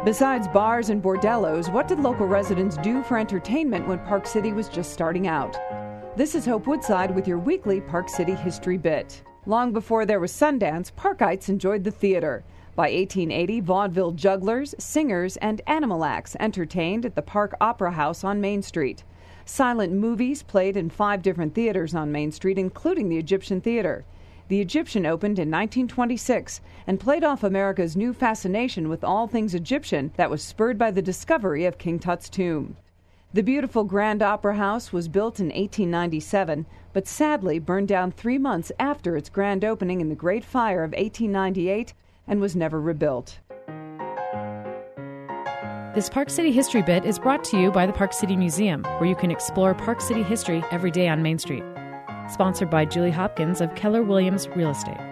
Besides bars and bordellos, what did local residents do for entertainment when Park City was just starting out? This is Hope Woodside with your weekly Park City History Bit. Long before there was Sundance, Parkites enjoyed the theater. By 1880, vaudeville jugglers, singers, and animal acts entertained at the Park Opera House on Main Street. Silent movies played in 5 different theaters on Main Street, including the Egyptian Theater. The Egyptian opened in 1926 and played off America's new fascination with all things Egyptian that was spurred by the discovery of King Tut's tomb. The beautiful Grand Opera House was built in 1897, but sadly burned down 3 months after its grand opening in the Great Fire of 1898 and was never rebuilt. This Park City History Bit is brought to you by the Park City Museum, where you can explore Park City history every day on Main Street. Sponsored by Julie Hopkins of Keller Williams Real Estate.